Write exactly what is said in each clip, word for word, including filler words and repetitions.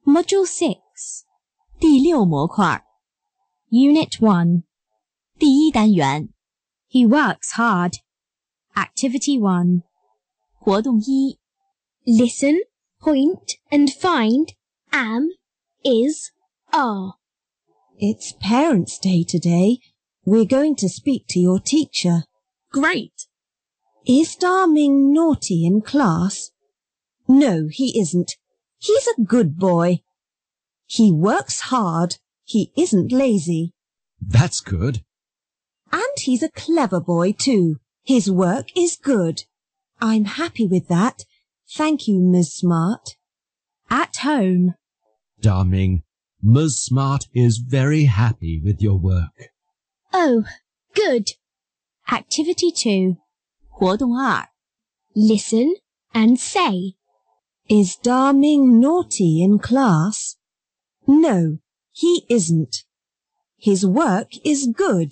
Module six 第六模块 Unit one 第一单元 He works hard. Activity one 活动一 Listen, point and find am, is, are. It's Parents' Day today. We're going to speak to your teacher. Great. Is Darming naughty in class? No, he isn't. He's a good boy. He works hard. He isn't lazy. That's good. And he's a clever boy too. His work is good. I'm happy with that. Thank you, Miss Smart. At home. Darming, Miz Smart is very happy with your work. Oh, good. Activity two 活动二 Listen and say. Is Darming naughty in class? No, he isn't. His work is good.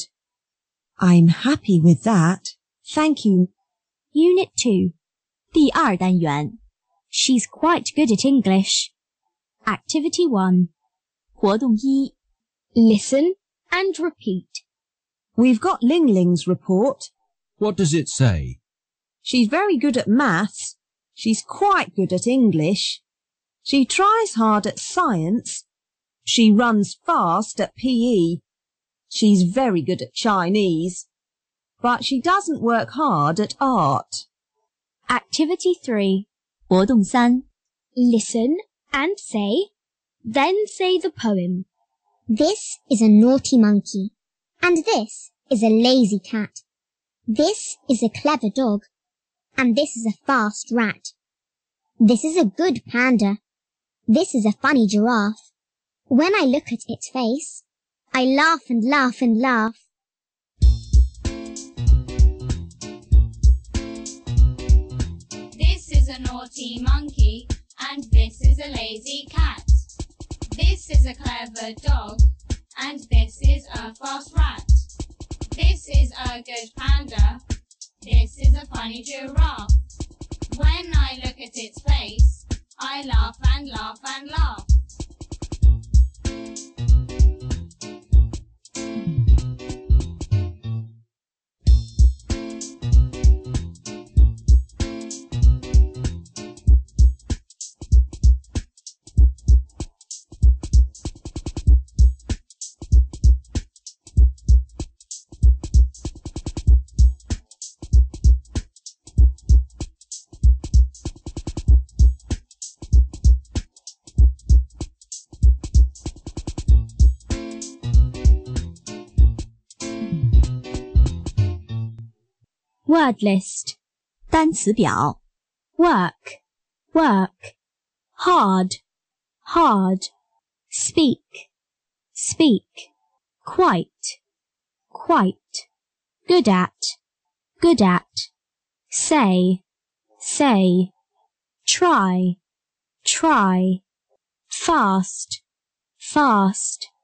I'm happy with that. Thank you. Unit two 第二单元 She's quite good at English. Activity one 活动一 Listen and repeat. We've got Ling Ling's report. What does it say? She's very good at maths. She's quite good at English. She tries hard at science. She runs fast at P E. She's very good at Chinese. But she doesn't work hard at art. Activity three 活动三 Listen and say. Then say the poem. This is a naughty monkey, and this is a lazy cat. This is a clever dog, and this is a fast rat. This is a good panda. This is a funny giraffe. When I look at its face, I laugh and laugh and laugh. This is a naughty monkey, and this is a lazy cat. This is a clever dog, and this is a fast rat. This is a good panda. This is a funny giraffe. When I look at its face, I laugh and laugh and laugh. Word list. 单词表 Work, work. Hard, hard. Speak, speak. Quite, quite. Good at, good at. Say, say. Try, try. Fast, fast.